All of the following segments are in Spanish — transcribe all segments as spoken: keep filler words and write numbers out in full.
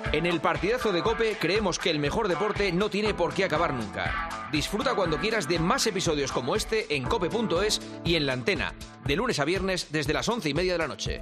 En el partidazo de COPE creemos que el mejor deporte no tiene por qué acabar nunca. Disfruta cuando quieras de más episodios como este en cope punto es y en La Antena, de lunes a viernes desde las once y media de la noche.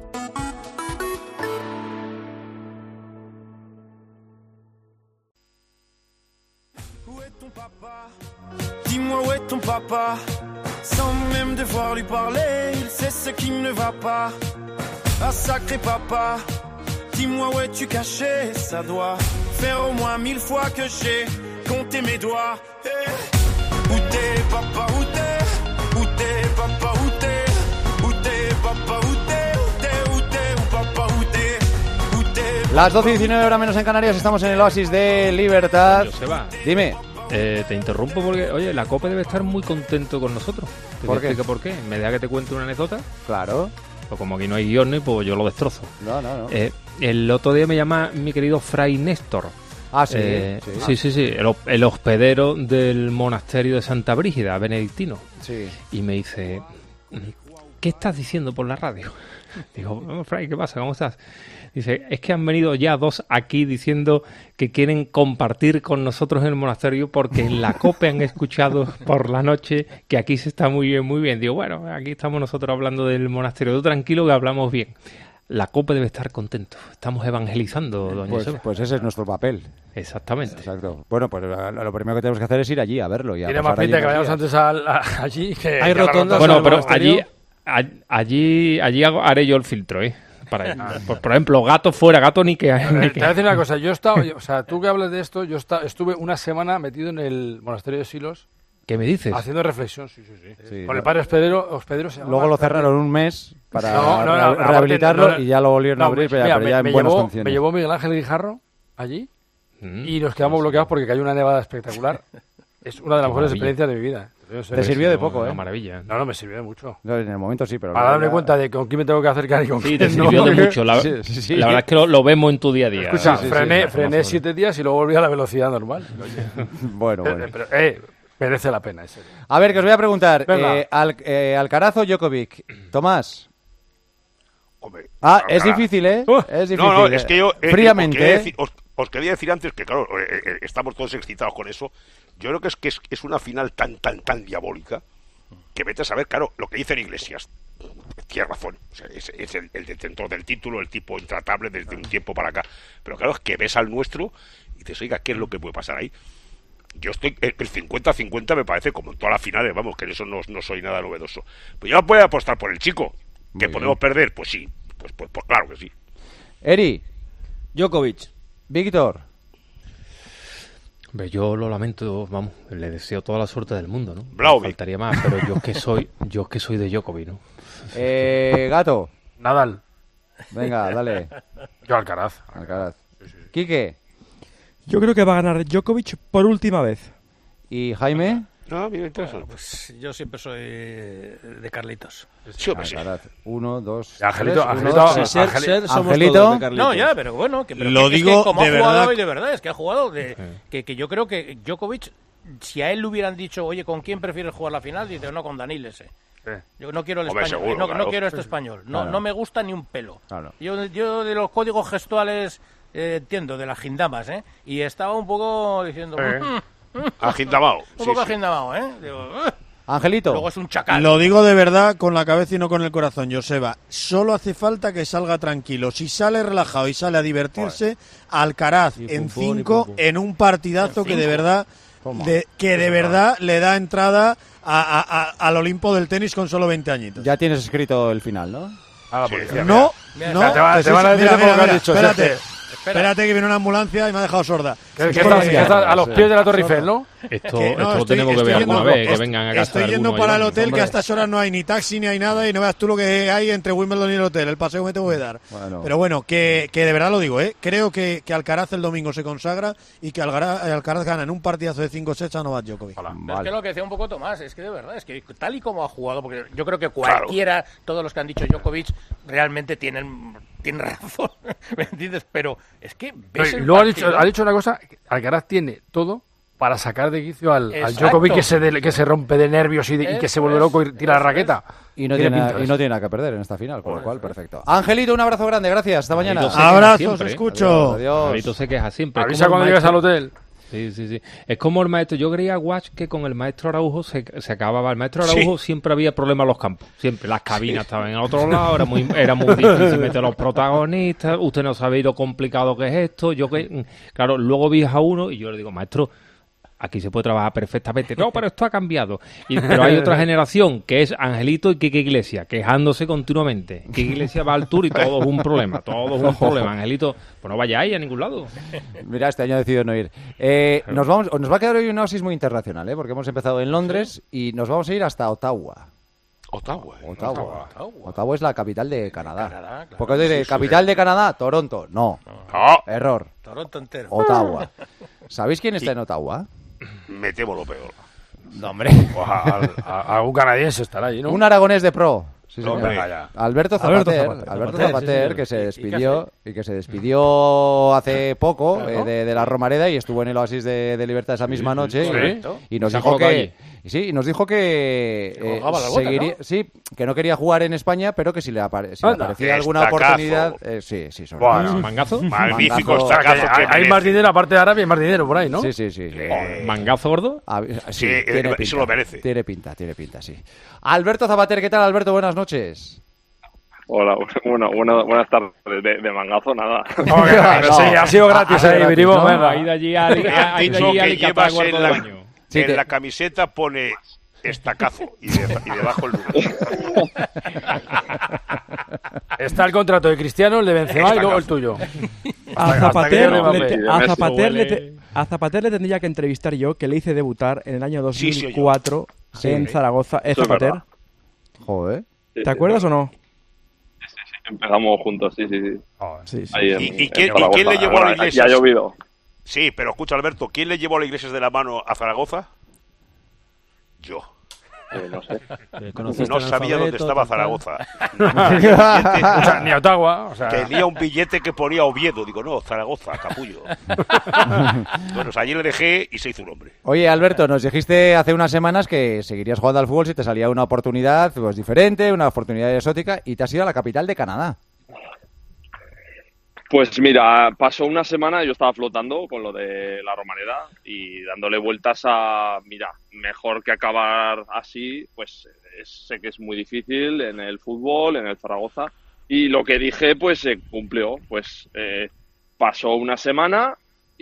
Dis-moi où est ton papa, sans même devoir lui parler, il sait ce qui ne va pas. Ah sacré papa, dis-moi où es-tu caché, ça doit faire au moins mille fois que j'ai compté mes doigts. Hey. Où t'es papa, où t'es, où t'es papa, où t'es, où t'es papa, où t'es, où t'es, où t'es, où papa, où t'es, où t'es. Las doce y diecinueve horas menos en Canarias, estamos en el oasis de libertad. Joseba, dime. Eh, te interrumpo porque, oye, la COPE debe estar muy contento con nosotros. ¿Te ¿Por qué? ¿Por qué? ¿Me deja que te cuente una anécdota? Claro. Pues como aquí no hay guiones, pues yo lo destrozo. No, no, no. Eh, el otro día me llama mi querido Fray Néstor. Ah, sí. Eh, sí, sí, sí, sí. El, el hospedero del monasterio de Santa Brígida, benedictino. Sí. Y me dice, ¿qué estás diciendo por la radio? Digo, oh, Fray, ¿qué pasa? ¿Cómo estás? Dice, es que han venido ya dos aquí diciendo que quieren compartir con nosotros en el monasterio porque en la COPE han escuchado por la noche que aquí se está muy bien, muy bien. Digo, bueno, aquí estamos nosotros hablando del monasterio. Tú tranquilo que hablamos bien. La COPE debe estar contento. Estamos evangelizando, doña Pues, Joseba. pues ese es nuestro papel. Exactamente. Exacto. Bueno, pues lo primero que tenemos que hacer es ir allí a verlo. Y a Tiene más pasar allí pinta que unos vayamos días. antes al- a- allí que... Hay que a la rotondas rotonda. Bueno, pero monasterio. allí, a- allí, allí hago- haré yo el filtro, ¿eh? Para ir. por, por ejemplo, gato fuera, gato ni que... A ni ver, que- te voy a decir una cosa, yo he estado, yo- o sea, tú que hablas de esto, yo esta- estuve una semana metido en el monasterio de Silos ¿Qué me dices? haciendo reflexión, sí, sí, sí. Sí, Con no. el padre hospedero, hospedero se Luego llamaba- lo cerraron un mes para No, no, no, re- aparte, rehabilitarlo no, no, y ya lo volvieron no, a abrir, pero ya, mira, pero ya me, en me buenas llevó, condiciones. me llevó Miguel Ángel Guijarro allí Mm. y nos quedamos bloqueados porque cayó una nevada espectacular. Es una de las Qué mejores maravilla. experiencias de mi vida. Yo sé- Te sirvió de No, poco, una ¿eh? maravilla. No, no, me sirvió de mucho. No, en el momento sí, pero... Para luego darme ya- cuenta de con quién me tengo que acercar y con Sí, quién te no. sirvió de porque- mucho. La, Sí, sí, sí. la verdad es que lo, lo vemos en tu día a día. Escucha, Sí, sí, frené, sí, frené siete días y luego volví a la velocidad normal. Bueno, bueno. Eh, Pero, eh, merece la pena, en serio. A ver, que os voy a preguntar. Venga. Eh, Al- eh, Alcaraz o Djokovic. Tomás. Hombre, Ah, es Alcaraz. difícil, ¿eh? Uh, Es difícil. No, no, eh. es que yo... eh, Fríamente, os quería ¿eh? decir- os, os quería decir antes que, claro, eh, eh, estamos todos excitados con eso. Yo creo que es que es, es una final tan, tan, tan diabólica que vete a saber, claro, lo que dice Iglesias. Tiene razón. O sea, es, es el, el detentor del título, el tipo intratable desde un tiempo para acá. Pero claro, es que ves al nuestro y dices, oiga, ¿qué es lo que puede pasar ahí? Yo estoy, el cincuenta a cincuenta me parece como en todas las finales, vamos, que en eso no, no soy nada novedoso. Pues yo voy a apostar por el chico. ¿Que Muy podemos bien. perder? Pues sí, pues, pues, pues claro que sí. Eri, Djokovic. Víctor. Hombre, yo lo lamento, vamos, le deseo toda la suerte del mundo, ¿no? Vlahovic. Me faltaría más, pero yo es que soy, yo es que soy de Djokovic, ¿no? Eh, Gato. Nadal. Venga, dale. Yo Alcaraz. Alcaraz. Quique. Yo creo que va a ganar Djokovic por última vez. ¿Y Jaime? No, mira, interesante. Pues yo siempre soy de Carlitos. Sí, hombre, sí. Alcaraz. Uno, dos, Angelito, tres. Uno, Angelito, dos, sí, tres. ser- Ser, Angeli- ser somos Angelito. todos de Carlitos. No, ya, pero bueno, que, pero Lo que, es digo que como de ha jugado verdad. hoy de verdad, es que ha jugado de que, que yo creo que Djokovic, si a él le hubieran dicho, oye, ¿con quién prefieres jugar la final? Dice, no, con Danil ese. Yo no quiero el Hombre, español, seguro, no, claro. no quiero este español, no, Claro. no me gusta ni un pelo. Claro. Yo, yo de los códigos gestuales eh, entiendo, de las gindamas, ¿eh? Y estaba un poco diciendo, Eh. "Mm, mm", Agindamao. un Sí, poco sí. agindamado, ¿eh? Digo, "Ugh". Angelito. Luego es un chacal. Lo digo de verdad con la cabeza y no con el corazón, Joseba. Solo hace falta que salga tranquilo. Si sale relajado y sale a divertirse, Alcaraz Y en pum, pum, y cinco pum, pum. en un partidazo En que de cinco. verdad Toma. de, que de verdad le da entrada a- a- a- al Olimpo del tenis con solo veinte añitos. Ya tienes escrito el final, ¿no? Ah, la Sí. policía. No, Mira, no. o sea, te va- que te sí, van a decir mira, por lo mira, que has mira, dicho, espérate, Sergio. Espera. espérate que viene una ambulancia y me ha dejado sorda. Que, que Es estás- que- que estás a los pies de la Torre Eiffel, ¿no? Esto, que- esto no, lo estoy- tenemos que estoy ver alguna yendo- vez, que est- vengan a casa Estoy de yendo alguno para y el vamos. hotel, que Hombre. a estas horas no hay ni taxi ni hay nada y no veas tú lo que hay entre Wimbledon y el hotel, el paseo que me tengo que dar. Bueno. Pero bueno, que, que de verdad lo digo, ¿eh? Creo que, que Alcaraz el domingo se consagra y que Alcaraz, Alcaraz gana en un partidazo de cinco sets a Novak Djokovic. Pero es Vale. que lo que decía un poco Tomás, es que de verdad, es que tal y como ha jugado, porque yo creo que cualquiera, todos los que han dicho Djokovic, realmente tienen, tienen razón, ¿me entiendes? Pero es que No, ves y el luego ha dicho, partido- ha dicho una cosa, Alcaraz tiene todo para sacar de quicio al, al Exacto. Djokovic que se, de, que se rompe de nervios y, de, y que se vuelve loco y tira la raqueta. Y no, Tiene tiene, pinta y eso. no tiene nada que perder en esta final, con lo cual, perfecto. Angelito, un abrazo grande, gracias, hasta mañana. Angelito se queja Abrazos, siempre, ¿eh? escucho. Adiós. Angelito se queja siempre. Es Avisa como el cuando llegues al maestro- hotel. Sí, sí, sí. Es como el maestro. Yo creía, Watch, que con el maestro Araujo se, se acababa. El maestro Araujo Sí. siempre había problemas en los campos. Siempre. Las cabinas estaban en otro lado. Era muy, era muy difícil meter a los protagonistas. Usted no sabe lo complicado que es esto. Yo que, claro, luego vi a uno y yo le digo, maestro, aquí se puede trabajar perfectamente. No, pero esto ha cambiado. Y, pero hay otra generación que es Angelito y Quique Iglesias, quejándose continuamente. Quique Iglesias va al tour y todo es un problema. Todo es un problema. Angelito, pues no vayáis a ningún lado. Mira, este año he decidido no ir. Eh, nos, vamos, nos va a quedar hoy una oasis muy internacional, ¿eh? Porque hemos empezado en Londres y nos vamos a ir hasta Ottawa. Ottawa. ¿eh? Ottawa. Ottawa es la capital de Canadá. Canadá, claro. Porque de Sí, sí, capital sí. de Canadá, Toronto. No, Ah, error. Toronto entero. Ottawa. ¿Sabéis quién está en Ottawa? me temo lo peor. No, hombre. O a- al- a- algún canadiense estará allí, ¿no? Un aragonés de pro. Sí, señor. Hombre. Alberto Alberto Zapater, Zapater. Alberto Zapater, Zapater, sí, señor. que se ¿Y- y qué despidió y que se despidió hace poco eh, de, de la Romareda y estuvo en el Oasis de, de Libertad esa misma noche y, y nos Se ha dijo colocado que sí, y nos dijo que Se eh, colgaba la bota, seguiría, sí, que no quería jugar en España, pero que si le, apare- si le Anda. aparecía alguna Estacazo. oportunidad, eh, sí, sí, sobre Buah, todo. ¿Mangazo? Magnífico Mangazo. O sea, que estacazo que hay, hay merece. más dinero, aparte de Arabia, hay más dinero por ahí, ¿no? Sí, sí, sí. sí. Eh, ¿Mangazo gordo? A- sí, eh, eso lo merece. Tiene pinta, tiene pinta, sí. Alberto Zapater, ¿qué tal, Alberto? Buenas noches. Hola, bueno, bueno, buenas tardes. De, de mangazo nada. Oh, que- pero No. sí, ha sido gratis Ha sido ahí, gratis, vinimos, ¿no? venga. Ha ido allí a, Me han ha ido dicho allí a que Alicante llevas al cuarto en de la, baño. Sí, en que- la camiseta pone estacazo y, de- y debajo el número. Está el contrato de Cristiano, el de Benzema y luego el tuyo. A Hasta- hasta que Zapater, llegue le, Mbappé. te- de a, Messi. Zapater le Huele. te- a Zapater le tendría que entrevistar yo, que le hice debutar en el año dos Sí, sí, mil cuatro Sí. en Zaragoza. ¿Es Eso es Zapater? verdad. Joder. Sí, ¿Te sí, acuerdas sí. o no? Empezamos juntos, sí, sí, sí. Sí, sí. Ahí en- ¿Y- y en quién- y quién Zaragoza. le llevó a Bueno, la Iglesias? Ya ha llovido. Sí, pero escucha, Alberto, ¿quién le llevó a la Iglesias de la mano a Zaragoza? Yo. Eh, no sé. No sabía dónde estaba Zaragoza. O sea, ni a Ottawa. O sea, Tenía un billete que ponía Oviedo. Digo, no, Zaragoza, capullo. Bueno, pues allí le dejé y se hizo un hombre. Oye, Alberto, nos dijiste hace unas semanas que seguirías jugando al fútbol si te salía una oportunidad pues diferente, una oportunidad exótica, y te has ido a la capital de Canadá. Pues mira, pasó una semana, yo estaba flotando con lo de la Romareda y dándole vueltas a, mira, mejor que acabar así, pues es- sé que es muy difícil en el fútbol, en el Zaragoza, y lo que dije pues se cumplió, pues eh, pasó una semana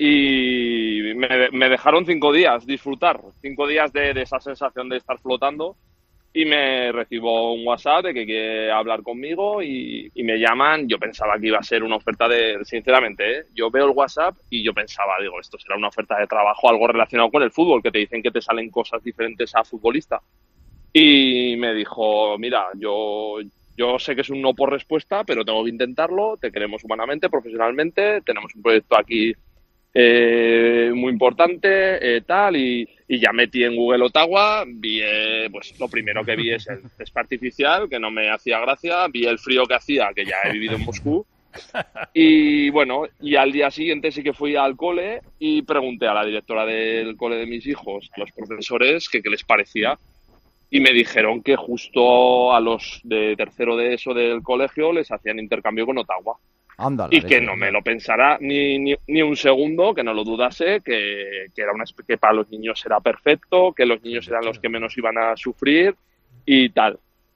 y me, me dejaron cinco días disfrutar, cinco días de, de esa sensación de estar flotando. Y me recibo un WhatsApp de que quiere hablar conmigo y, y me llaman. Yo pensaba que iba a ser una oferta de... Sinceramente, ¿eh? Yo veo el WhatsApp y yo pensaba, digo, esto será una oferta de trabajo, algo relacionado con el fútbol, que te dicen que te salen cosas diferentes a futbolista. Y me dijo, mira, yo, yo sé que es un no por respuesta, pero tengo que intentarlo, te queremos humanamente, profesionalmente, tenemos un proyecto aquí eh, muy importante, eh, tal, y, y ya metí en Google Ottawa, vi, eh, pues lo primero que vi es el césped artificial, que no me hacía gracia, vi el frío que hacía, que ya he vivido en Moscú, y bueno, y al día siguiente sí que fui al cole y pregunté a la directora del cole de mis hijos, a los profesores, que qué les parecía, y me dijeron que justo a los de tercero de eso del colegio les hacían intercambio con Ottawa. Anda, la Y que leche. no me lo pensara ni, ni, ni un segundo, que no lo dudase, que, que, era una, espe- que para los niños era perfecto, que los niños eran los que menos iban a sufrir y tal.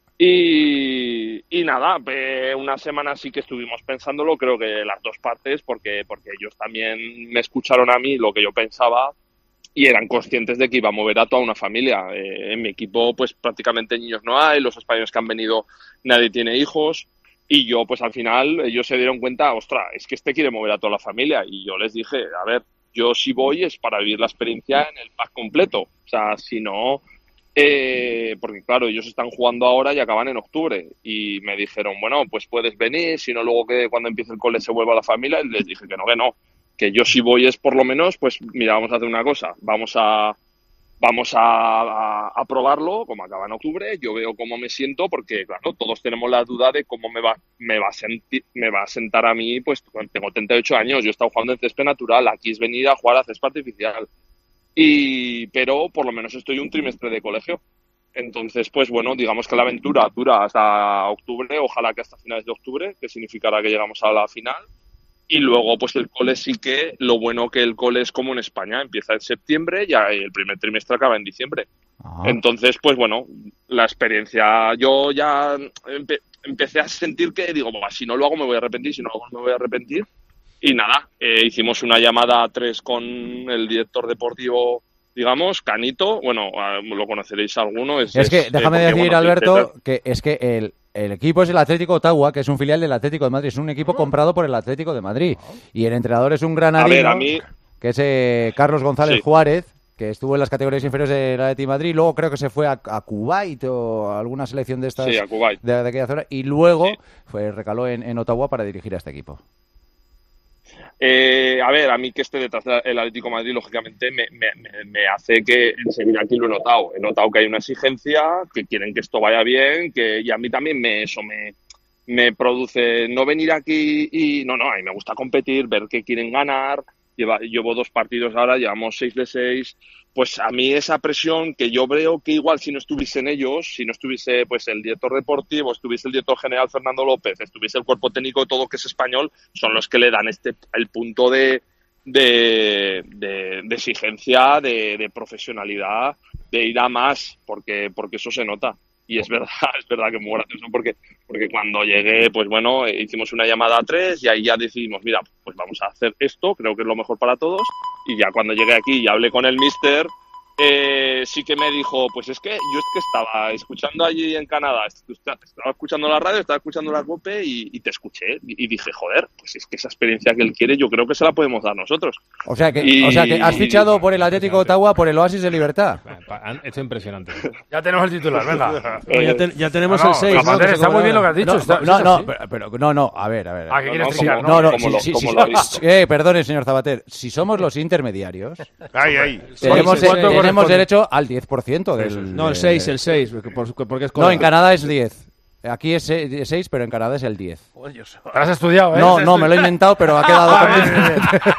Y, y nada, eh, una semana sí que estuvimos pensándolo, creo que las dos partes, porque, porque ellos también me escucharon a mí lo que yo pensaba y eran conscientes de que iba a mover a toda una familia. Eh, en mi equipo pues prácticamente niños no hay, los españoles que han venido nadie tiene hijos. Y yo, pues al final, ellos se dieron cuenta, ostras, es que este quiere mover a toda la familia. Y yo les dije, a ver, yo si voy es para vivir la experiencia en el pack completo. O sea, si no, eh, porque claro, ellos están jugando ahora y acaban en octubre. Y me dijeron, bueno, pues puedes venir, si no luego que cuando empiece el cole se vuelva a la familia. Y les dije que no, que no, que yo si voy es por lo menos, pues mira, vamos a hacer una cosa, vamos a... Vamos a, a, a probarlo, como acaba en octubre, yo veo cómo me siento, porque claro, todos tenemos la duda de cómo me va, me va a sentir, me va a sentar a mí, pues tengo treinta y ocho años, yo he estado jugando en césped natural, aquí es venir a jugar a césped artificial. y pero por lo menos estoy un trimestre de colegio. Entonces, pues bueno, digamos que la aventura dura hasta octubre, ojalá que hasta finales de octubre, que significará que llegamos a la final. Y luego, pues el cole sí que, lo bueno que el cole es como en España, empieza en septiembre y el primer trimestre acaba en diciembre. Ah. Entonces, pues bueno, la experiencia, yo ya empe- empecé a sentir que digo, bueno, si no lo hago me voy a arrepentir, si no lo hago me voy a arrepentir. Y nada, eh, hicimos una llamada a tres con el director deportivo, digamos, Canito, bueno, lo conoceréis alguno. Es, es que, es, déjame eh, porque, decir, bueno, Alberto, que es que el, el equipo es el Atlético Ottawa, que es un filial del Atlético de Madrid, es un equipo comprado por el Atlético de Madrid, y el entrenador es un granadino, a ver, a mí... que es eh, Carlos González sí. Juárez, que estuvo en las categorías inferiores del Atlético de Madrid, luego creo que se fue a, a Kuwait o a alguna selección de estas, sí, a Kuwait. De, de aquella zona, y luego sí. fue recaló en, en Ottawa para dirigir a este equipo. Eh, a ver, a mí que esté detrás del Atlético de Madrid, lógicamente, me, me, me hace que enseguida aquí lo he notado. He notado que hay una exigencia, que quieren que esto vaya bien, que y a mí también me eso me, me produce no venir aquí y... No, no, a mí me gusta competir, ver que quieren ganar. Lleva, llevo dos partidos ahora, llevamos seis de seis. Pues a mí esa presión que yo veo que igual si no estuviesen ellos, si no estuviese pues el director deportivo, estuviese el director general Fernando López, estuviese el cuerpo técnico, todo que es español, son los que le dan este el punto de de, de, de exigencia, de, de profesionalidad, de ir a más, porque porque eso se nota. Y es verdad, es verdad que es muy gracioso porque, porque cuando llegué, pues bueno, hicimos una llamada a tres y ahí ya decidimos, mira, pues vamos a hacer esto, creo que es lo mejor para todos. Y ya cuando llegué aquí y hablé con el míster, eh, sí que me dijo, pues es que yo es que estaba escuchando allí en Canadá, estaba escuchando la radio, estaba escuchando la COPE y, y te escuché. Y dije, joder, pues es que esa experiencia que él quiere yo creo que se la podemos dar nosotros. O sea que, y, o sea que has fichado y, por el Atlético de Ottawa por el Oasis de Libertad. Esto es impresionante. Ya tenemos el titular, venga. Eh, ya, te, ya tenemos no, el seis. No, ¿no? Está, está muy bien lo que has dicho. No, está, no, ¿es no, así? pero, pero no, no, a ver, a ver. Ah, ¿qué quieres no, explicar? como, No, no, como si, lo, si, como si, si, eh, perdone, señor Zabater, si somos los intermediarios, ay, ay. tenemos, Sí, sí, sí. tenemos derecho al diez por ciento del... No, el seis, el seis, porque es No, en Canadá es diez. Aquí es seis, pero en Canadá es el diez. Te has estudiado, ¿eh? No, no, me lo he inventado, pero ha quedado...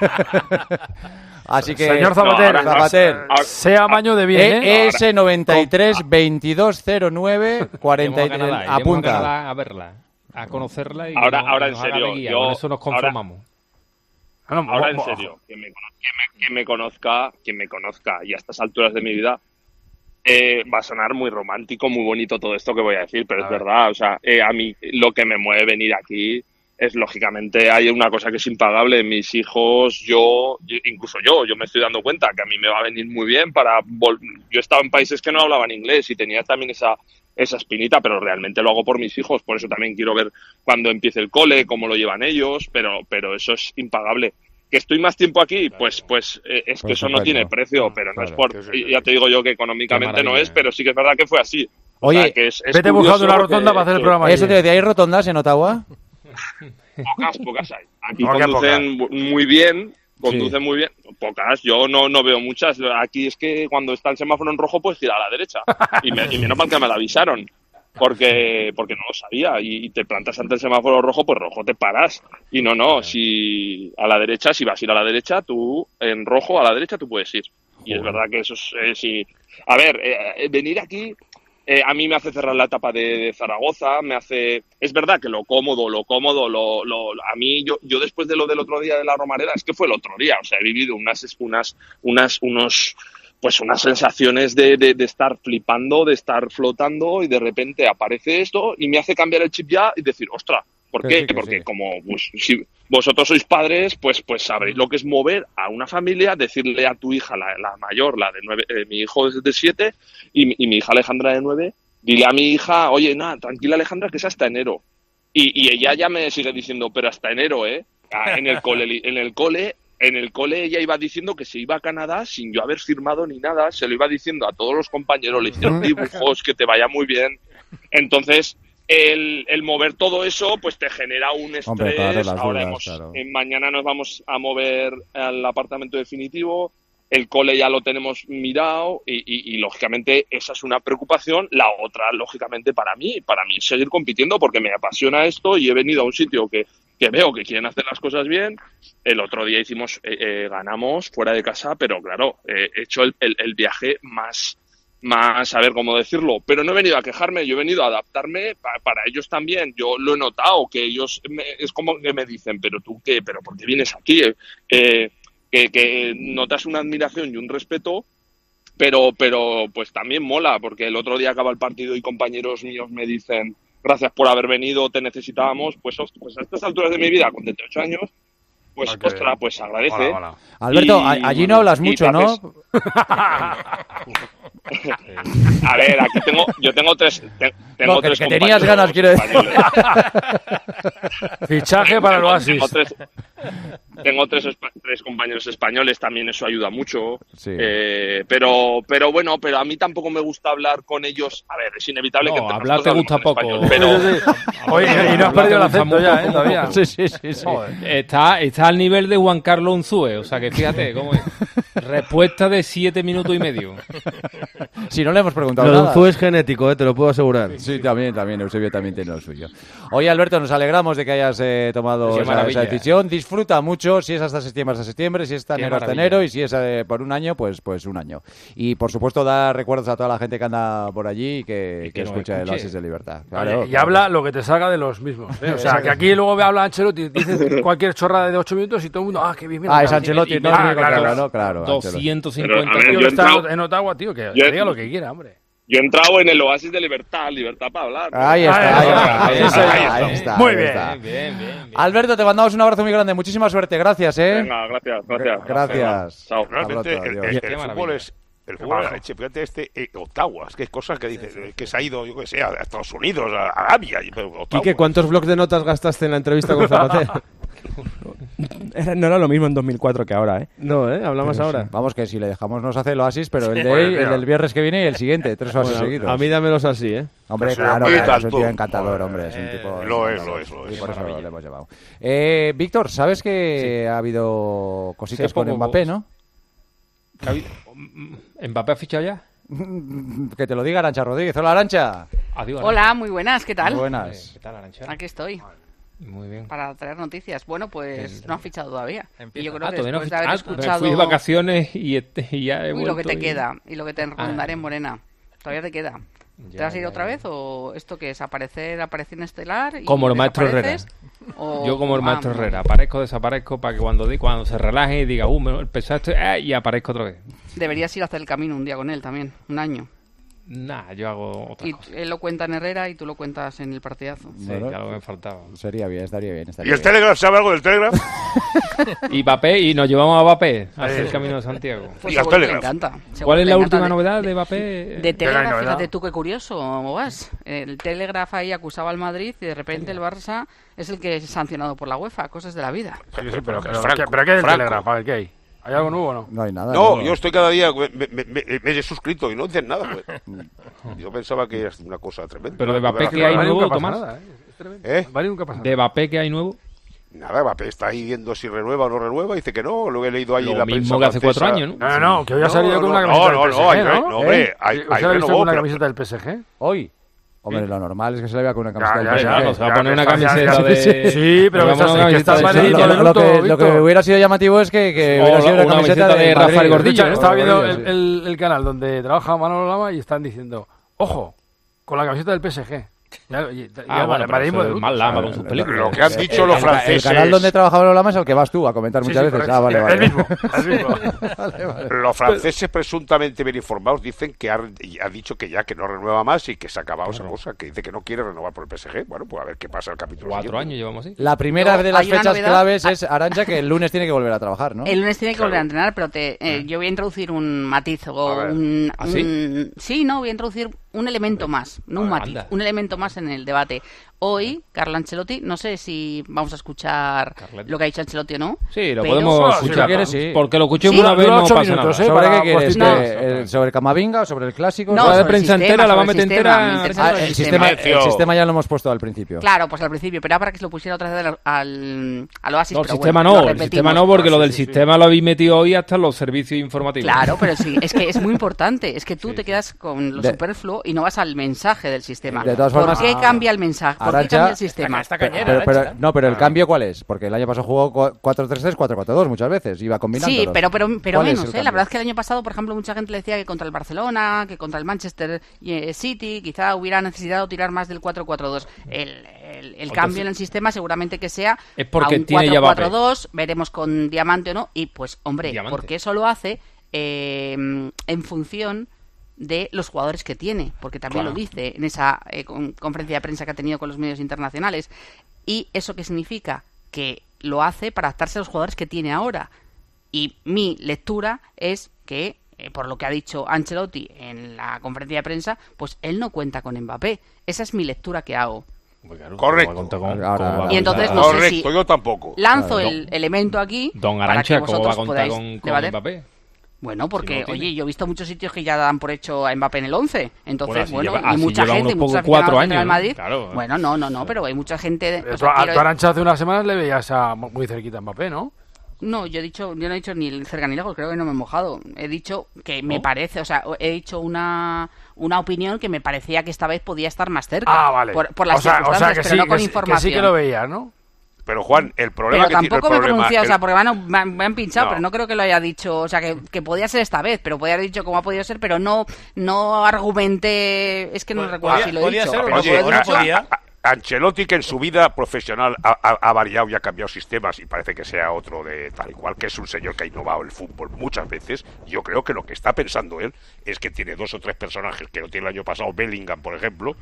Así que... Señor Zabater, no, ahora, Zabater ahora, sea maño de bien, ¿eh? E S noventa y tres veintidós cero nueve cuarenta y tres. Apunta. A, a verla, a conocerla y ahora, no, ahora en nos haga serio, de guía. yo, Con eso nos conformamos. Ahora, ahora en serio, quien me, quien, me, quien me conozca, quien me conozca y a estas alturas de mi vida, eh, va a sonar muy romántico, muy bonito todo esto que voy a decir, pero a es ver. verdad, o sea, eh, a mí lo que me mueve venir aquí es, lógicamente, hay una cosa que es impagable. Mis hijos, yo, incluso yo, yo me estoy dando cuenta que a mí me va a venir muy bien para... Vol- yo estaba en países que no hablaban inglés y tenía también esa, esa espinita, pero realmente lo hago por mis hijos, por eso también quiero ver cuando empiece el cole, cómo lo llevan ellos, pero, pero eso es impagable. ¿Que estoy más tiempo aquí? Pues, pues eh, es que eso no tiene precio, pero no es por... Ya te digo yo que económicamente no es, pero sí que es verdad que fue así. O Oye, sea, que es, es vete buscando una rotonda para hacer el programa. Eso te decía, ¿hay rotondas en Ottawa? Pocas, pocas hay. Aquí no, conducen pocas. muy bien, conducen Sí. muy bien. Pocas, yo no, no veo muchas. Aquí es que cuando está el semáforo en rojo, pues gira a la derecha. Y, me, y menos mal que me la avisaron. Porque, porque no lo sabía. Y, y te plantas ante el semáforo rojo, pues rojo te paras. Y no, no, si a la derecha, si vas a ir a la derecha, tú en rojo a la derecha tú puedes ir. Y es verdad que eso es... Eh, sí. A ver, eh, venir aquí... Eh, a mí me hace cerrar la etapa de, de Zaragoza, me hace... Es verdad que lo cómodo, lo cómodo, lo, lo, a mí, yo, yo después de lo del otro día de la Romareda, es que fue el otro día, o sea, he vivido unas, unas, unas, unos, pues unas sensaciones de, de, de estar flipando, de estar flotando y de repente aparece esto y me hace cambiar el chip ya y decir, ostras, ¿por Que qué? sí, que Porque sí. como pues, si vosotros sois padres, pues pues sabréis lo que es mover a una familia, decirle a tu hija, la, la mayor, la de nueve, eh, mi hijo es de siete y, mi- y mi hija Alejandra de nueve, dile a mi hija, oye, nada, tranquila Alejandra, que es hasta enero. Y, y ella ya me sigue diciendo, pero hasta enero, ¿eh? Ah, En el cole, en el cole, en el cole ella iba diciendo que se iba a Canadá sin yo haber firmado ni nada, se lo iba diciendo a todos los compañeros, le hicieron dibujos, que te vaya muy bien. Entonces, el, el mover todo eso, pues te genera un estrés. Hombre, claro, las Ahora dudas, hemos, claro. eh, mañana nos vamos a mover al apartamento definitivo. El cole ya lo tenemos mirado y, y, y, lógicamente, esa es una preocupación. La otra, lógicamente, para mí, para mí es seguir compitiendo porque me apasiona esto y he venido a un sitio que, que veo que quieren hacer las cosas bien. El otro día hicimos, eh, eh, ganamos fuera de casa, pero claro, eh, he hecho el, el, el viaje más, más, a ver cómo decirlo, pero no he venido a quejarme, yo he venido a adaptarme pa, para ellos también. Yo lo he notado, que ellos, me, es como que me dicen, pero tú qué, pero ¿por qué vienes aquí? Eh, que, que notas una admiración y un respeto, pero, pero pues también mola, porque el otro día acaba el partido y compañeros míos me dicen, gracias por haber venido, te necesitábamos. Pues, pues a estas alturas de mi vida, con treinta y ocho años, pues, okay. ostras, pues agradece. Hola, hola. Alberto, y, allí no hablas mucho, ¿no? A ver, aquí tengo, yo tengo tres, te, tengo no, que, tres que tenías ganas, quiero decir. Fichaje para el Oasis. Tengo tres, tengo tres, tres compañeros españoles, también eso ayuda mucho. Sí. Eh, pero, pero bueno, pero a mí tampoco me gusta hablar con ellos. A ver, es inevitable no, que te hablar te gusta poco. Español, pero... sí, sí. Oye, y no has perdido el acento ya, ¿eh? Todavía. Sí, sí, sí. sí. Está, está al nivel de Juan Carlos Unzúe, o sea que fíjate cómo es. Respuesta de siete minutos y medio. Si no le hemos preguntado lo nada. Lo Unzúe es genético, ¿eh? Te lo puedo asegurar. Sí, también, también. Eusebio también tiene lo suyo. Oye, Alberto, nos alegramos de que hayas eh, tomado esa, esa decisión. Disfruta mucho. Si es hasta septiembre, hasta septiembre. Si es hasta enero, hasta enero. Y si es eh, por un año, pues pues un año. Y, por supuesto, da recuerdos a toda la gente que anda por allí y que, y que, que escucha el Oasis de Libertad. Claro, Oye, y claro. habla lo que te salga de los mismos. ¿eh? O sea, que aquí luego habla Ancelotti, dices cualquier chorrada de ocho minutos y todo el mundo, ah, qué bien. Ah, es Ancelotti. No, ah, claro, claro, no, claro. doscientos cincuenta. Pero, ver, tío, yo está entrado, en Ottawa, tío, que yo, diga lo que quiera, hombre. Yo he entrado en el Oasis de Libertad, Libertad para hablar. ¿no? Ahí está, ahí está, ahí está, ahí ahí está. Muy ahí bien. está. Bien, bien, bien. Alberto, te mandamos un abrazo muy grande. Muchísima suerte. Gracias, ¿eh? Venga, gracias, gracias. Gracias. Chao. Realmente Pronto, el, adiós. el, el fútbol es... El fútbol de la leche, fíjate este, eh, Ottawa, es que hay cosas que dice, eh, que se ha ido, yo que sé, a Estados Unidos, a Arabia, pero Ottawa. Quique, ¿cuántos blocs de notas gastaste en la entrevista con Zapatero? Era, no era lo mismo en dos mil cuatro que ahora, ¿eh? No, ¿eh? Hablamos Pero ahora. Sí. Vamos, que si le dejamos nos hace el Oasis, pero el, Sí, de bueno, el del viernes que viene y el siguiente, tres Oasis Bueno, seguidos. a mí dámelos así, ¿eh? Hombre, Pues claro, sí, claro, es un tanto. tío encantador, hombre, es un tipo... Eh, lo es, lo es, lo es. Y por eso le hemos llevado. Eh, Víctor, ¿sabes que sí. ha habido cositas Sí, con poco, Mbappé, no? ¿Mbappé ha fichado ya? Que te lo diga Arantxa Rodríguez. Hola, Arantxa. Adiós, Hola, muy buenas, ¿qué tal? Muy buenas. ¿Qué tal, Arantxa? Aquí estoy. Muy bien. Para traer noticias. Bueno, pues El... no han fichado todavía. Empieza. Y yo creo ah, que todavía después no de haber ah, escuchado... Fui de vacaciones y, este, y ya he Uy, vuelto. lo que te y... queda. Y lo que te enredaré, ah. Morena. Todavía te queda. Ya, ¿Te vas a ir ya, otra ya. vez o esto que es aparecer, aparición estelar? Y como el maestro Herrera. O... Yo como el ah, maestro Herrera. Aparezco, desaparezco para que cuando, cuando se relaje y diga, uh, me empezaste eh, y aparezco otra vez. Deberías ir a hacer el camino un día con él también. Un año. Nah, yo hago otra y cosa. Él lo cuenta en Herrera y tú lo cuentas en el partidazo. Sí, bueno, ya lo que me faltaba. Sería bien, estaría bien. Estaría ¿Y el bien. Telegram? ¿Sabe algo del Telegram? Y Mbappé, y nos llevamos a Mbappé a hacer el camino de Santiago. Pues Y al seguro que le Telegraph. encanta. ¿Cuál Seguro es que la le última encanta. novedad de Mbappé? De Telegraph, novedad? fíjate tú qué curioso, ¿cómo vas? El Telegraph ahí acusaba al Madrid y de repente el Barça es el que es sancionado por la UEFA, cosas de la vida. Sí, sí, pero, pero, Franco, ¿qué, pero ¿qué es el Franco. Telegraph? A ver, ¿qué hay? ¿Hay algo nuevo o no? No hay nada. No, yo estoy cada día, me, me, me, me he suscrito y no dicen nada. Pues. Yo pensaba que era una cosa tremenda. Pero de No, Mbappé verdad que hay Vale, nuevo, nunca pasa Tomás. nada, ¿eh? Es tremendo. ¿Eh? Vale, nunca pasa nada. De Mbappé que hay nuevo. Nada, Mbappé está ahí viendo si renueva o no renueva, dice que no, lo he leído ahí Lo en la mismo prensa que hace francesa. cuatro años, ¿no? No, no, no, que hoy ha No, salido no, con una no, camiseta no, del no, P S G, hay- ¿no? no, hombre, ¿Eh? hay- ¿Usted hay la ha visto renovó, con una pero- camiseta del P S G? Hoy. Hombre, lo normal es que se le vea con una camiseta Ya, del ya, P S G. ya, Se va a ya, poner ya, una ya, camiseta ya, de... Sí, pero Nos que vamos a estás- una que estás camiseta de- mal Lo, editado lo- del lo luto, que, lo que Víctor. hubiera sido llamativo es que, que O hubiera sido una, una camiseta, camiseta de Madrid, Rafael Gordillo, ¿no? ¿no? Estaba viendo Gordillo, el, sí. el, el canal donde trabaja Manolo Lama y están diciendo, ojo, con la camiseta del P S G. Ya, y, y, Ah, ya, bueno, el madridismo pero de eso es luto. más Lama con Eh, sus lo- películas. Lo que han dicho El, los el franceses. canal donde trabajaba Lama es al que vas tú a comentar Sí, muchas sí, veces. correcto. Ah, vale, vale. El mismo, el mismo. Vale, vale. Los franceses presuntamente bien informados dicen que ha, ha dicho que ya que no renueva más y que se ha acabado esa cosa, que dice que no quiere renovar por el P S G. Bueno, pues a ver qué pasa el capítulo Cuatro siguiente. años llevamos así. La primera No, de las hay una fechas novedad. claves es Arantxa, que el lunes tiene que volver a trabajar, ¿no? El lunes tiene que Claro. volver a entrenar, pero te, eh, yo voy a introducir un matiz o A ver. un, ¿Ah, sí? un- sí, no, voy a introducir un elemento más, no un Ah, matiz, anda. un elemento más en el debate. Hoy, Carlo Ancelotti, no sé si vamos a escuchar Carletti. lo que ha dicho Ancelotti o no. Sí, lo pero- podemos Sí, si escuchar. lo quieres, sí. Porque lo escuchemos Sí, una vez dura no ocho pasa minutos, nada. ¿eh? ¿Sobre para qué quieres? postizar. ¿Que, eh, ¿Sobre Camavinga o sobre el clásico? No, Rueda de sobre el prensa sistema, entera, la va a sobre el meter sistema, entera. me interesa Ah, sobre el, el sistema, sistema. el sistema ya lo hemos puesto al principio. Claro, pues al principio, pero era para que se lo pusiera otra vez al, al, al Oasis. No, el pero sistema bueno, lo no, el repetimos. sistema no, porque Ah, lo sí, del sí, sí. sistema lo habéis metido hoy hasta los servicios informativos. Claro, pero sí, es que es muy importante. Es que tú Sí, te sí. quedas con lo De- superfluo y no vas al mensaje del sistema. De todas ¿Por formas- qué Ah. cambia el mensaje? ¿Por qué cambia el sistema? Está cañera, pero, pero, Arancha. no, pero el cambio ¿cuál es? Porque el año pasado jugó cuatro tres tres, cuatro cuatro dos muchas veces, iba combinando. Sí, pero, pero, pero menos, ¿eh? La verdad es que el año pasado, por ejemplo, mucha gente le decía que contra el Barcelona, que contra el Manchester City, quizá hubiera necesitado tirar más del cuatro cuatro dos. El, el, el cambio en el sistema seguramente que sea es porque a un tiene cuatro cuatro Mbappé. dos, veremos con Diamante o no, y pues, hombre, Diamante. porque eso lo hace eh, en función de los jugadores que tiene, porque también Claro. lo dice en esa eh, con- conferencia de prensa que ha tenido con los medios internacionales. ¿Y eso qué significa? Que lo hace para adaptarse a los jugadores que tiene ahora. Y mi lectura es que, eh, por lo que ha dicho Ancelotti en la conferencia de prensa, pues él no cuenta con Mbappé. Esa es mi lectura que hago. Correcto. Ahora- Y entonces no sé si Correcto, yo tampoco. lanzo Claro, el elemento aquí Don para Arancha, que ¿cómo va a vosotros contar podáis con, con debater. Mbappé? Bueno, porque, Si no tiene. oye, yo he visto muchos sitios que ya dan por hecho a Mbappé en el once. Entonces, Bueno, bueno, así lleva- y así mucha lleva gente, unos muchos pocos aficionados cuatro del Real años, ¿no? Madrid. Claro. Bueno, no, no, no, pero hay mucha gente. o Tú, sea, a- quiero- tú, Arancha, hace unas semanas le veías a muy cerquita a Mbappé, ¿no? No, yo he dicho, yo no he dicho ni cerca ni lejos, creo que no me he mojado. He dicho que me parece, o sea, he dicho una, una opinión que me parecía que esta vez podía estar más cerca. Ah, vale. Por, por las o sea, o circunstancias, sea, que pero sí, no con que sí- información. que sí que lo veías, ¿no? Pero Juan, el problema Pero que tiene el tampoco me he problema, pronunciado, o el- sea, porque me han, me han- me han pinchado, No. pero no creo que lo haya dicho, o sea, que, que podía ser esta vez, pero podía haber dicho cómo ha podido ser, pero no no argumenté, es que no recuerdo si lo he dicho. pero Oye, lo he a- dicho. a- a- Ancelotti, que en su vida profesional ha, ha- ha variado y ha cambiado sistemas y parece que sea otro de tal y cual, que es un señor que ha innovado el fútbol muchas veces, yo creo que lo que está pensando él es que tiene dos o tres personajes que no tiene el año pasado, Bellingham, por ejemplo.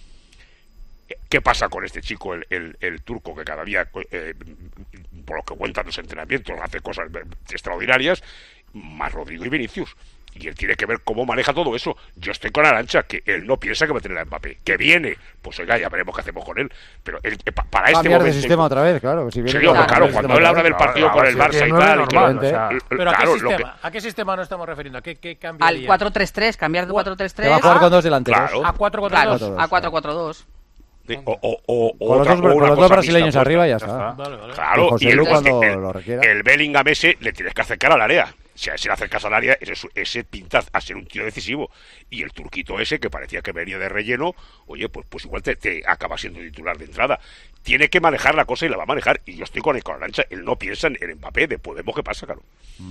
¿Qué pasa con este chico, el, el, el turco, que cada día, eh, por lo que cuentan los entrenamientos, hace cosas extraordinarias, más Rodrigo y Vinicius? Y él tiene que ver cómo maneja todo eso. Yo estoy con Arancha, que él no piensa que va a tener a Mbappé. Que viene, pues oiga, ya veremos qué hacemos con él. Pero él, eh, pa- para este Cambiar momento... de sistema otra vez, claro. Si viene Sí, con- hombre, claro, cambiar de cuando sistema él otra habla vez. del partido Claro, con el sí, Barça que y no es tal... y normal, que- o sea, eh, ¿Pero a, claro, qué lo que- sistema, ¿a qué sistema nos estamos refiriendo? ¿A qué, qué cambiaría? Al cuatro tres tres, cambiar de cuatro tres tres Te va a jugar con dos delanteros. Claro. A cuatro cuatro Claro, dos. a cuatro cuatro dos. Sí, o, o, o, o Con los otra- dos, o con una los dos cosa brasileños mixta, arriba ya pues. está. Vale, vale. Claro, Y José y el, Lu cuando el- lo requiera. el Bellingham ese le tienes que acercar al área. Si a ese le acercas al área, ese, ese pinta a ser un tío decisivo. Y el turquito ese, que parecía que venía de relleno, oye, pues, pues igual te, te acaba siendo titular de entrada. Tiene que manejar la cosa y la va a manejar. Y yo estoy con el con Arancha. Él no piensa en, en Mbappé. Después vemos qué pasa, claro.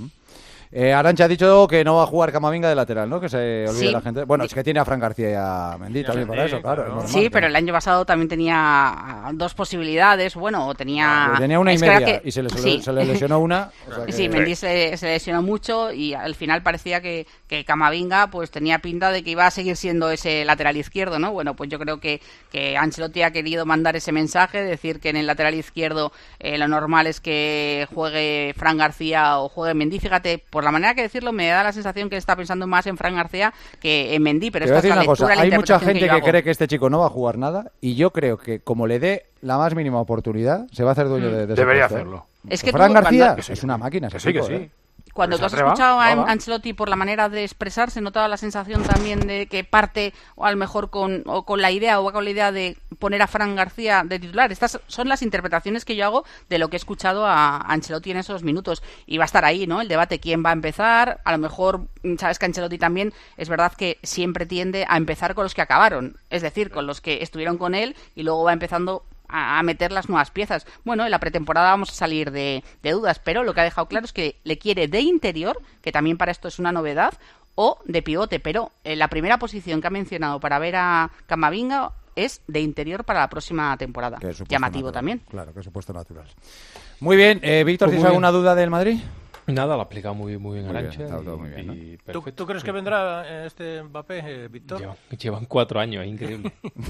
Eh, Arancha ha dicho que no va a jugar Camavinga de lateral, ¿no? Que se olvide Sí. la gente. Bueno, es que tiene a Fran García y a Mendy también para eso, claro. es normal Sí, que- pero el año pasado también tenía ah, dos posibilidades. Bueno, tenía. Pero tenía una y es verdad media que- y se le, sí. se le lesionó una. o sea que- Sí, Mendy se, se lesionó mucho y al final parecía que, que Camavinga pues tenía pinta de que iba a seguir siendo ese lateral izquierdo, ¿no? Bueno, pues yo creo que, que Ancelotti ha querido mandar ese mensaje, decir que en el lateral izquierdo eh, lo normal es que juegue Fran García o juegue Mendy. Fíjate, por la manera que decirlo, me da la sensación que está pensando más en Fran García que en Mendy, pero Te voy a esta es decir la una cosa, lectura, la hay mucha interpretación gente que, que, yo hago. cree que este chico no va a jugar nada y yo creo que como le dé la más mínima oportunidad, se va a hacer dueño de, de ese Debería puesto, ¿eh? hacerlo. Es que Fran tú, García cuando- es una máquina. ese Que sí, que chico, sí. ¿eh? Cuando Que tú has se atreva, escuchado a lo haga. Ancelotti por la manera de expresarse, notaba la sensación también de que parte, o a lo mejor con, o con la idea, o va con la idea de poner a Fran García de titular. Estas son las interpretaciones que yo hago de lo que he escuchado a Ancelotti en esos minutos. Y va a estar ahí, ¿no? El debate, quién va a empezar. A lo mejor, sabes que Ancelotti también es verdad que siempre tiende a empezar con los que acabaron. Es decir, con los que estuvieron con él y luego va empezando a meter las nuevas piezas. Bueno, en la pretemporada vamos a salir de, de dudas, pero lo que ha dejado claro es que le quiere de interior, que también para esto es una novedad, o de pivote, pero en la primera posición que ha mencionado para ver a Camavinga es de interior para la próxima temporada. Que es supuesto Llamativo natural. también. Claro, que es supuesto natural. Muy bien, eh, Víctor, Pues ¿tienes muy alguna duda del Madrid? Nada, lo ha explicado muy, muy bien Muy bien, Arancha. está todo y- muy bien, ¿no? y ¿Tú, perfecto. tú crees que vendrá eh, este Mbappé, eh, Víctor? Llevan, llevan cuatro años, es increíble.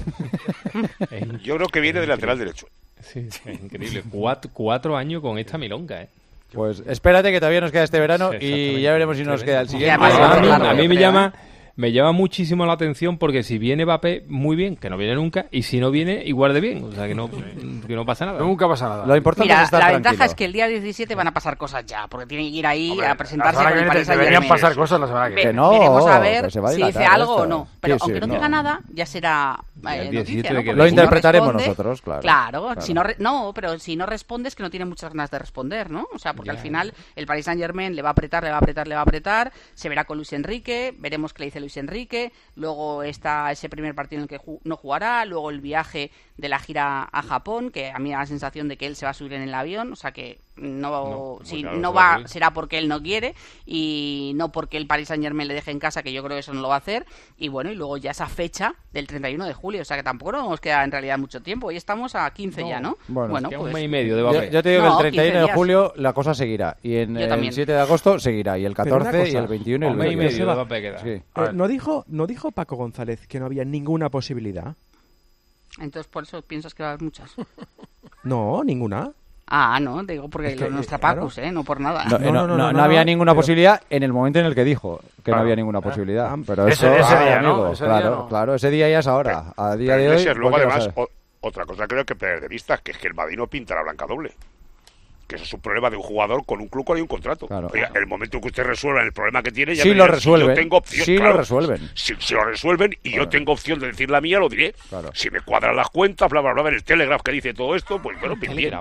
Es in- Yo creo que viene de lateral derecho. Sí, sí, es increíble. Cuatro, cuatro años con esta milonga, ¿eh? Pues espérate que todavía nos queda este verano Sí, y exactamente. ya veremos si nos queda el siguiente. además, a mí, claro, a mí yo me creo, llama me llama muchísimo la atención porque si viene Mbappé, muy bien, que no viene nunca, y si no viene, igual de bien. O sea, que no, que no pasa nada. Nunca pasa nada. Lo importante Mira, es estar la tranquilo. ventaja es que el día diecisiete van a pasar cosas ya, porque tienen que ir ahí Hombre, a la presentarse semana con que el viene Paris deberían Saint-Germain. pasar cosas la semana que Ve- viene. Que no, veremos a ver que se va a si dice dilatar algo esto. o no. Pero Sí, sí, aunque no, no. diga nada, ya será eh, noticia, ¿no? Lo si interpretaremos no responde, nosotros, claro. Claro, claro. Si no, re, no, pero si no responde es que no tiene muchas ganas de responder, ¿no? O sea, porque Ya. al final el Paris Saint-Germain le va a apretar, le va a apretar, le va a apretar, se verá con Luis Enrique, veremos qué le dice Luis Enrique, luego está ese primer partido en el que ju no jugará, luego el viaje de la gira a Japón, que a mí me da la sensación de que él se va a subir en el avión, o sea que no, No, si claro, no claro, va, sí. será porque él no quiere y no porque el Paris Saint-Germain le deje en casa, que yo creo que eso no lo va a hacer, y bueno, y luego ya esa fecha del treinta y uno de julio, o sea que tampoco nos queda en realidad mucho tiempo, hoy estamos a quince No. ya, ¿no? Bueno, queda pues, un mes y medio de Yo, Mbappé. yo te digo No, que el treinta y uno de quince julio la cosa seguirá. Y en Yo el también. siete de agosto seguirá. Y el Pero una catorce, y cosa, el veintiuno y el un mes y veintidós. medio de Mbappé queda. Sí. Eh, ¿no, dijo, ¿No dijo Paco González que no había ninguna posibilidad? entonces por eso piensas que va a haber muchas. No, ninguna. Ah, no, digo porque Es que, nuestra eh, claro. Pacus, ¿eh? No por nada. No, No, no, no, no, no, no no, había no, ninguna pero- posibilidad en el momento en el que dijo que Claro. no había ninguna posibilidad. Ah, Pero ese- eso, ese ah, día, ¿no? amigo, Ese día claro, no. claro, ese día ya es ahora. A día Pero de hoy, Iglesias, luego cualquiera además, sabe. o- otra cosa creo que perder de vista, que es que el Madrid no pinta la blanca doble. Que eso es un problema de un jugador con un club cuando hay un contrato. Claro. Oiga, el momento que usted resuelva el problema que tiene, ya Sí me lo dirá, si resuelven, yo tengo opción, sí lo claro, resuelven. Si, si lo resuelven y Claro. yo tengo opción de decir la mía, lo diré. Claro. Si me cuadran las cuentas, bla, bla, bla, en el Telegraph que dice todo esto, pues bueno, bien, bien.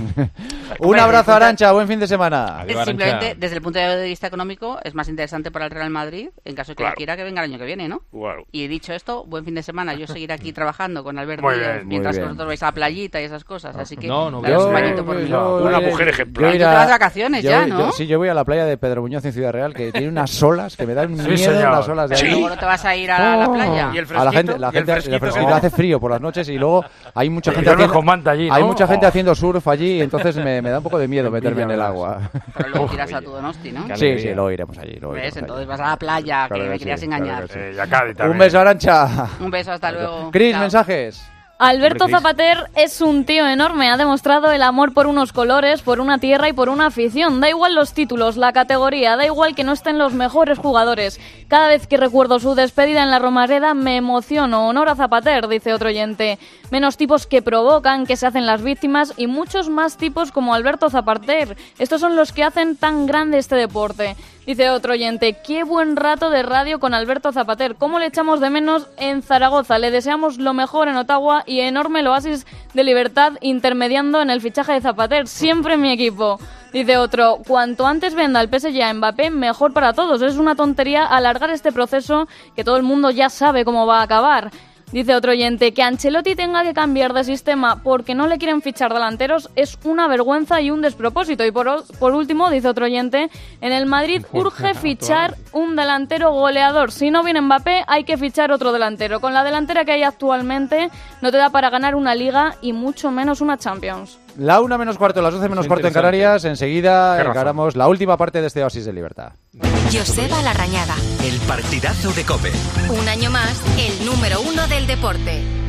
Un abrazo, Arancha, buen fin de semana. Es simplemente, desde el punto de vista económico, es más interesante para el Real Madrid, en caso de que Claro. él quiera que venga el año que viene, ¿no? Claro. Y dicho esto, buen fin de semana. Yo seguiré aquí trabajando con Alberto Muy Díaz, bien, mientras muy que bien. vosotros vais a la playita y esas cosas. Así que, No, no, daros yo- un bañito por mí. yo- Una yo- mujer yo ejemplar. ir Tú te a- vas de vacaciones yo- ya, yo- ¿no? sí, yo voy a la playa de Pedro Muñoz en Ciudad Real, que tiene unas olas que me dan Sí, miedo señor. las olas de Sí. ahí. Luego no te vas a ir a la Oh. playa. Y el A la gente, fresquito, la y el gente, el fresquito fresquito que- hace frío por las noches y luego hay mucha Y gente duermes haciendo, con manta allí, ¿no? hay mucha gente Oh. haciendo surf allí y entonces me, me da un poco de miedo meterme en el agua. Pero luego tiras a tu Donosti, ¿no? Qué Sí, alegría. sí, luego iremos allí. luego ¿Ves? iremos allí. Entonces vas a la playa, Claro que me que querías sí, engañar. claro que sí. Eh, y a Cádiz también. Un beso, Arancha. Un beso, hasta luego. Cris, Chao. mensajes. Alberto Hombre, Cris. Zapater es un tío enorme, ha demostrado el amor por unos colores, por una tierra y por una afición. Da igual los títulos, la categoría, da igual que no estén los mejores jugadores. Cada vez que recuerdo su despedida en la Romareda me emociono. Honor a Zapater, dice otro oyente. Menos tipos que provocan, que se hacen las víctimas y muchos más tipos como Alberto Zapater. Estos son los que hacen tan grande este deporte. Dice otro oyente, qué buen rato de radio con Alberto Zapater. ¿Cómo le echamos de menos en Zaragoza? Le deseamos lo mejor en Ottawa y enorme el oasis de libertad intermediando en el fichaje de Zapater. Siempre en mi equipo. Dice otro, cuanto antes venda el P S G a Mbappé, mejor para todos. Es una tontería alargar este proceso que todo el mundo ya sabe cómo va a acabar. Dice otro oyente, que Ancelotti tenga que cambiar de sistema porque no le quieren fichar delanteros es una vergüenza y un despropósito. Y por, o- por último, dice otro oyente, en el Madrid urge fichar un delantero goleador. Si no viene Mbappé, hay que fichar otro delantero. Con la delantera que hay actualmente, no te da para ganar una Liga y mucho menos una Champions. La una menos cuarto, las doce menos Es cuarto en interesante. Canarias. Enseguida Qué razón. encaramos la última parte de este oasis de libertad. Joseba Larrañaga. El partidazo de COPE. Un año más, el número uno del deporte.